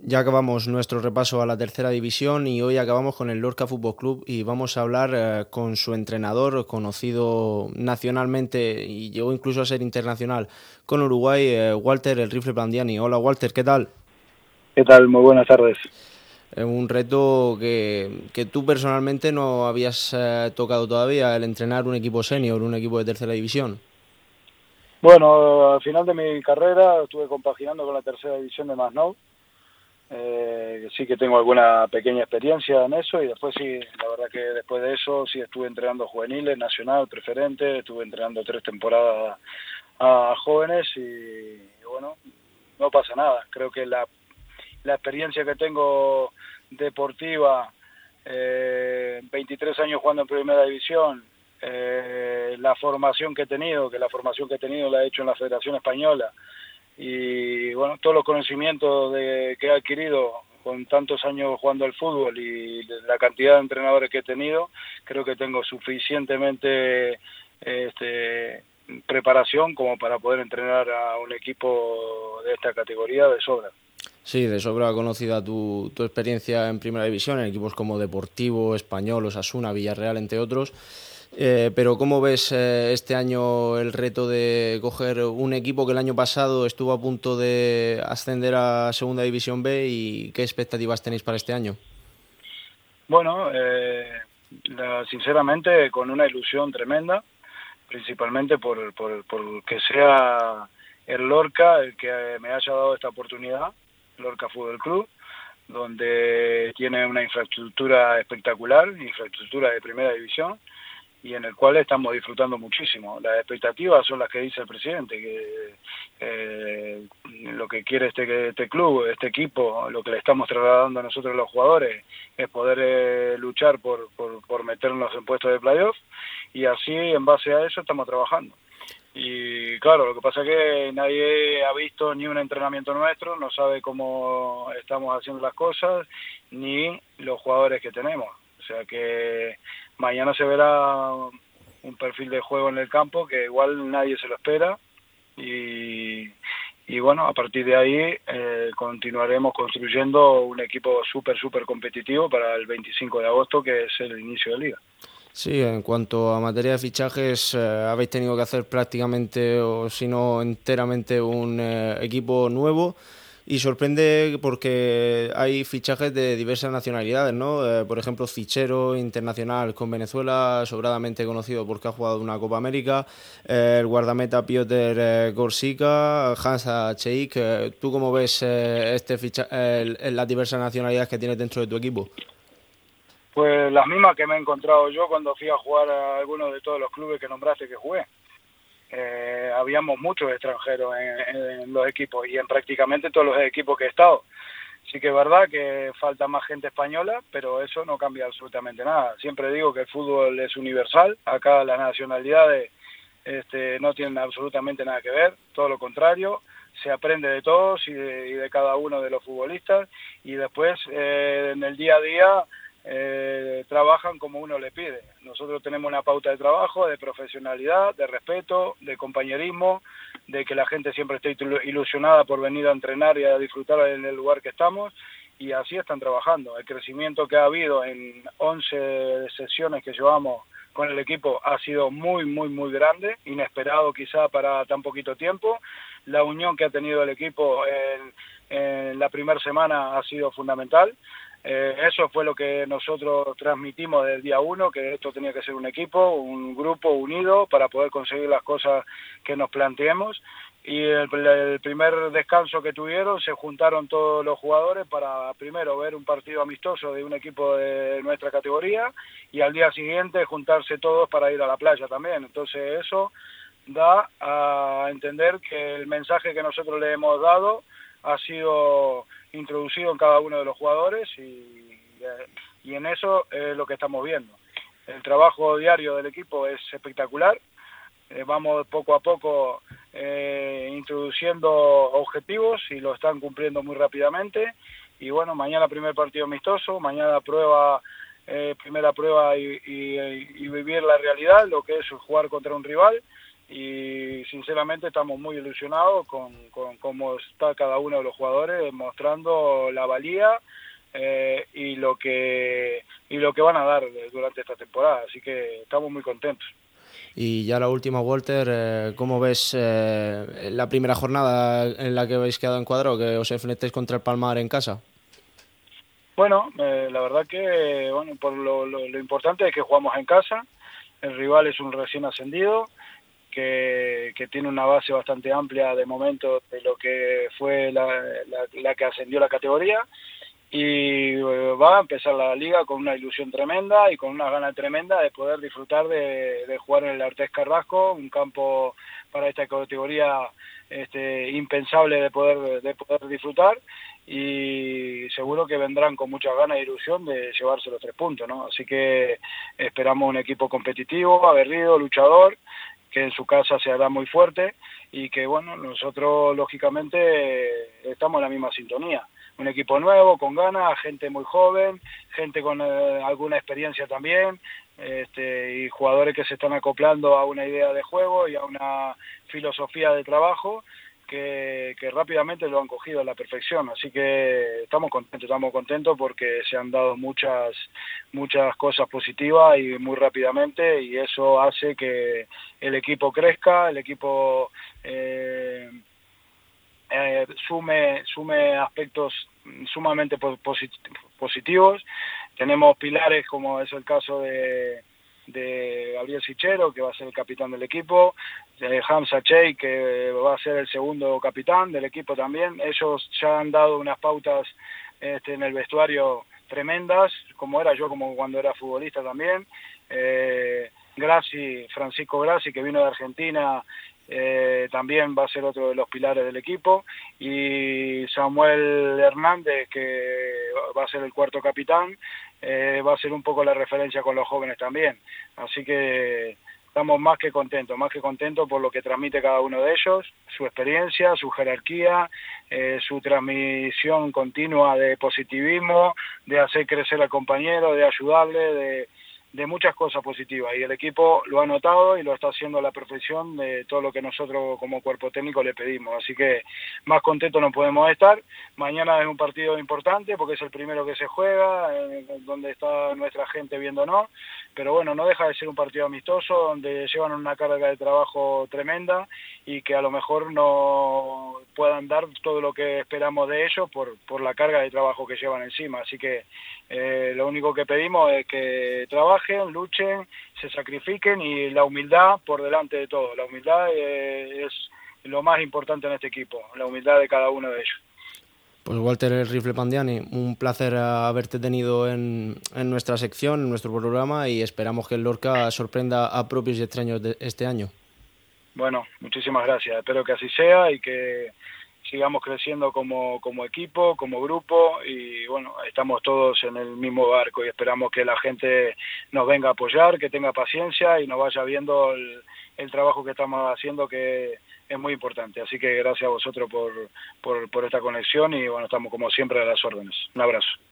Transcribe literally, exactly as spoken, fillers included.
Ya acabamos nuestro repaso a la tercera división y hoy acabamos con el Lorca Fútbol Club y vamos a hablar eh, con su entrenador, conocido nacionalmente y llegó incluso a ser internacional con Uruguay, eh, Walter el Rifle Plandiani. Hola Walter, ¿qué tal? ¿Qué tal? Muy buenas tardes. Eh, un reto que, que tú personalmente no habías eh, tocado todavía, el entrenar un equipo senior, un equipo de tercera división. Bueno, al final de mi carrera estuve compaginando con la tercera división de Masnou. Eh, sí que tengo alguna pequeña experiencia en eso y después sí, la verdad que después de eso sí estuve entrenando juveniles, nacional, preferente, estuve entrenando tres temporadas a, a jóvenes y, y bueno, no pasa nada. Creo que la, la experiencia que tengo deportiva, eh, veintitrés años jugando en primera división, eh, la formación que he tenido, que la formación que he tenido la he hecho en la Federación Española, y bueno, todos los conocimientos de, que he adquirido con tantos años jugando al fútbol y la cantidad de entrenadores que he tenido, creo que tengo suficientemente este, preparación como para poder entrenar a un equipo de esta categoría de sobra. Sí, de sobra conocida tu, tu experiencia en primera división, en equipos como Deportivo, Español, Osasuna, Villarreal, entre otros. Eh, pero ¿cómo ves eh, este año el reto de coger un equipo que el año pasado estuvo a punto de ascender a Segunda División B y qué expectativas tenéis para este año? Bueno, eh, la, sinceramente con una ilusión tremenda, principalmente por, por, por que sea el Lorca el que me haya dado esta oportunidad, Lorca Fútbol Club, donde tiene una infraestructura espectacular, infraestructura de primera división, y en el cual estamos disfrutando muchísimo. Las expectativas son las que dice el presidente, que eh, lo que quiere este, este club, este equipo, lo que le estamos trasladando a nosotros los jugadores, es poder eh, luchar por, por, por meternos en puestos de playoff, y así en base a eso estamos trabajando. Y claro, lo que pasa es que nadie ha visto ni un entrenamiento nuestro, no sabe cómo estamos haciendo las cosas, ni los jugadores que tenemos. O sea que mañana se verá un perfil de juego en el campo que igual nadie se lo espera y, y bueno, a partir de ahí eh, continuaremos construyendo un equipo súper, súper competitivo para el veinticinco de agosto, que es el inicio de liga. Sí, en cuanto a materia de fichajes, eh, habéis tenido que hacer prácticamente, o si no enteramente, un eh, equipo nuevo y sorprende porque hay fichajes de diversas nacionalidades, ¿no? Eh, por ejemplo, Fichero, internacional con Venezuela, sobradamente conocido porque ha jugado una Copa América, eh, el guardameta Piotr eh, Gorsica, Hansa Cheik. Eh, ¿Tú cómo ves eh, este ficha eh, las diversas nacionalidades que tienes dentro de tu equipo? Pues las mismas que me he encontrado yo cuando fui a jugar a algunos de todos los clubes que nombraste que jugué. Eh, habíamos muchos extranjeros en, en los equipos y en prácticamente todos los equipos que he estado. Sí que es verdad que falta más gente española, pero eso no cambia absolutamente nada. Siempre digo que el fútbol es universal, acá las nacionalidades este, no tienen absolutamente nada que ver, todo lo contrario, se aprende de todos y de, y de cada uno de los futbolistas, y después eh, en el día a día eh, trabajan como uno le pide. Nosotros tenemos una pauta de trabajo, de profesionalidad, de respeto, de compañerismo, de que la gente siempre esté ilusionada por venir a entrenar y a disfrutar en el lugar que estamos, y así están trabajando. El crecimiento que ha habido en once sesiones que llevamos con el equipo ha sido muy, muy, muy grande, inesperado quizá para tan poquito tiempo. La unión que ha tenido el equipo en, en la primera semana ha sido fundamental. Eh, eso fue lo que nosotros transmitimos desde el día uno, que esto tenía que ser un equipo, un grupo unido para poder conseguir las cosas que nos planteemos. Y el, el primer descanso que tuvieron, se juntaron todos los jugadores para primero ver un partido amistoso de un equipo de nuestra categoría y al día siguiente juntarse todos para ir a la playa también. Entonces eso da a entender que el mensaje que nosotros le hemos dado ha sido introducido en cada uno de los jugadores y, y en eso es lo que estamos viendo. El trabajo diario del equipo es espectacular, eh, vamos poco a poco eh, introduciendo objetivos y lo están cumpliendo muy rápidamente, y bueno, mañana primer partido amistoso, mañana prueba, eh, primera prueba y, y, y vivir la realidad, lo que es jugar contra un rival, y sinceramente estamos muy ilusionados con, con cómo está cada uno de los jugadores mostrando la valía eh, y lo que y lo que van a dar durante esta temporada, así que estamos muy contentos. Y ya la última, Walter, eh, ¿cómo ves eh, la primera jornada en la que habéis quedado encuadrado, que os enfrentéis contra el Palmar en casa? Bueno, eh, la verdad que bueno, por lo, lo, lo importante es que jugamos en casa, el rival es un recién ascendido, que, que tiene una base bastante amplia de momento de lo que fue la, la, la que ascendió la categoría, y va a empezar la liga con una ilusión tremenda y con una gana tremenda de poder disfrutar de, de jugar en el Artés Carrasco, un campo para esta categoría este, impensable de poder, de poder disfrutar, y seguro que vendrán con muchas ganas e ilusión de llevarse los tres puntos, ¿no? Así que esperamos un equipo competitivo, aguerrido, luchador, que en su casa se hará muy fuerte, y que bueno, nosotros lógicamente estamos en la misma sintonía. Un equipo nuevo, con ganas, gente muy joven, gente con eh, alguna experiencia también, este, y jugadores que se están acoplando a una idea de juego y a una filosofía de trabajo que, que rápidamente lo han cogido a la perfección. Así que estamos contentos, estamos contentos porque se han dado muchas, muchas cosas positivas y muy rápidamente, y eso hace que el equipo crezca, el equipo Eh, Eh, sume, sume aspectos sumamente positivos. Tenemos pilares como es el caso de, de Gabriel Sichero, que va a ser el capitán del equipo, de Hamza Chey, que va a ser el segundo capitán del equipo también. Ellos ya han dado unas pautas este, en el vestuario tremendas, como era yo como cuando era futbolista también. eh, Grassi, Francisco Grassi, que vino de Argentina, Eh, también va a ser otro de los pilares del equipo, y Samuel Hernández, que va a ser el cuarto capitán, eh, va a ser un poco la referencia con los jóvenes también. Así que estamos más que contentos, más que contentos por lo que transmite cada uno de ellos, su experiencia, su jerarquía, eh, su transmisión continua de positivismo, de hacer crecer al compañero, de ayudarle, de de muchas cosas positivas, y el equipo lo ha notado y lo está haciendo a la perfección de todo lo que nosotros como cuerpo técnico le pedimos, así que más contentos no podemos estar. Mañana es un partido importante porque es el primero que se juega, eh, donde está nuestra gente viéndonos, pero bueno, no deja de ser un partido amistoso donde llevan una carga de trabajo tremenda y que a lo mejor no puedan dar todo lo que esperamos de ellos por, por la carga de trabajo que llevan encima, así que eh, lo único que pedimos es que trabajen, luchen, se sacrifiquen, y la humildad por delante de todo. La humildad eh, es lo más importante en este equipo, la humildad de cada uno de ellos. Pues Walter el Rifle Pandiani, un placer haberte tenido en, en nuestra sección, en nuestro programa, y esperamos que el Lorca sorprenda a propios y extraños de este año. Bueno, muchísimas gracias, espero que así sea y que sigamos creciendo como, como equipo, como grupo, y bueno, estamos todos en el mismo barco y esperamos que la gente nos venga a apoyar, que tenga paciencia y nos vaya viendo el, el trabajo que estamos haciendo, que es muy importante. Así que gracias a vosotros por, por, por esta conexión, y bueno, estamos como siempre a las órdenes. Un abrazo.